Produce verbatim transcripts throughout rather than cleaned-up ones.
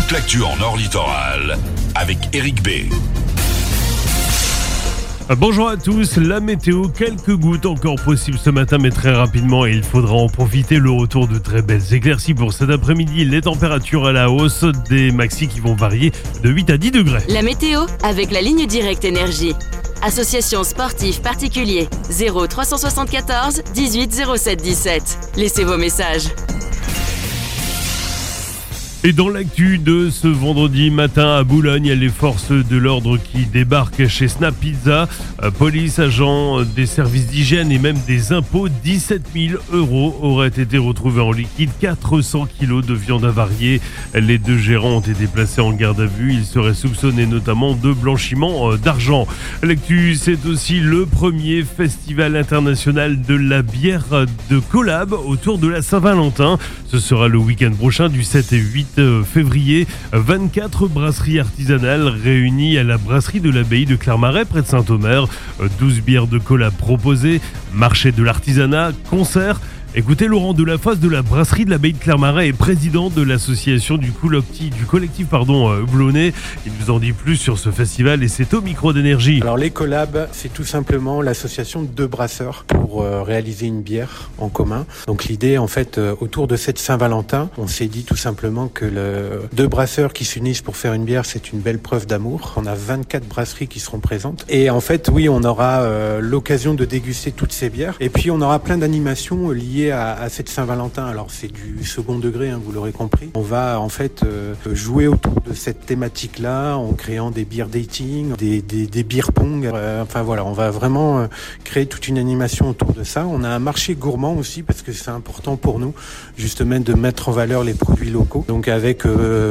toute l'actu en Nord Littoral avec Eric B. Bonjour à tous, la météo, quelques gouttes encore possibles ce matin mais très rapidement et il faudra en profiter. Le retour de très belles éclaircies pour cet après-midi, les températures à la hausse, des maxis qui vont varier de huit à dix degrés. La météo avec la ligne directe énergie. Association sportive particulier zéro trois cent soixante-quatorze dix-huit zéro sept dix-sept. Laissez vos messages. Et dans l'actu de ce vendredi matin à Boulogne, il y a les forces de l'ordre qui débarquent chez Snap Pizza. Police, agents des services d'hygiène et même des impôts, dix-sept mille euros auraient été retrouvés en liquide, quatre cents kilos de viande avariée. Les deux gérants ont été placés en garde à vue. Ils seraient soupçonnés notamment de blanchiment d'argent. L'actu, c'est aussi le premier festival international de la bière de collab autour de la Saint-Valentin. Ce sera le week-end prochain du sept et huit février. vingt-quatre brasseries artisanales réunies à la brasserie de l'abbaye de Clermarais près de Saint-Omer. douze bières de collab proposées, marché de l'artisanat, concert. Écoutez Laurent Delafosse de la brasserie de l'abbaye de Clermarais et président de l'association du, collectif, du collectif pardon, Houblonné. Il nous en dit plus sur ce festival et c'est au micro d'énergie. Alors les collabs, c'est tout simplement l'association de deux brasseurs pour euh, réaliser une bière en commun. Donc l'idée en fait euh, autour de cette Saint-Valentin, on s'est dit tout simplement que le, deux brasseurs qui s'unissent pour faire une bière, c'est une belle preuve d'amour. On a vingt-quatre brasseries qui seront présentes et en fait oui, on aura euh, l'occasion de déguster toutes ces bières et puis on aura plein d'animations liées À, à cette Saint-Valentin. Alors c'est du second degré, hein, vous l'aurez compris. On va en fait euh, jouer autour de cette thématique-là en créant des beer dating, des, des, des beer pong. Euh, enfin voilà, on va vraiment euh, créer toute une animation autour de ça. On a un marché gourmand aussi parce que c'est important pour nous justement de mettre en valeur les produits locaux. Donc avec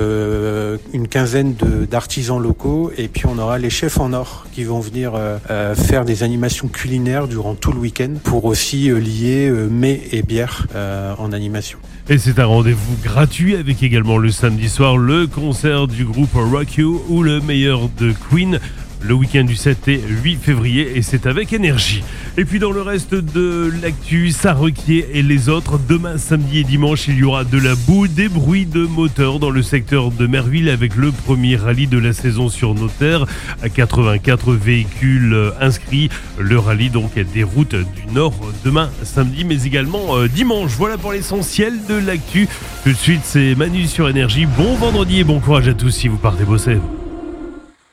euh, une quinzaine de, d'artisans locaux et puis on aura les chefs en or qui vont venir euh, euh, faire des animations culinaires durant tout le week-end pour aussi euh, lier euh, mets et bière euh, en animation. Et c'est un rendez-vous gratuit avec également le samedi soir le concert du groupe Rock You ou le meilleur de Queen. Le week-end du sept et huit février et c'est avec énergie. Et puis dans le reste de l'actu, Sarrequier et les autres, demain samedi et dimanche il y aura de la boue, des bruits de moteurs dans le secteur de Merville avec le premier rallye de la saison sur nos terres. À quatre-vingt-quatre véhicules inscrits. Le rallye donc des routes du Nord demain samedi mais également euh, dimanche. Voilà pour l'essentiel de l'actu. Tout de suite c'est Manu sur énergie. Bon vendredi et bon courage à tous si vous partez bosser.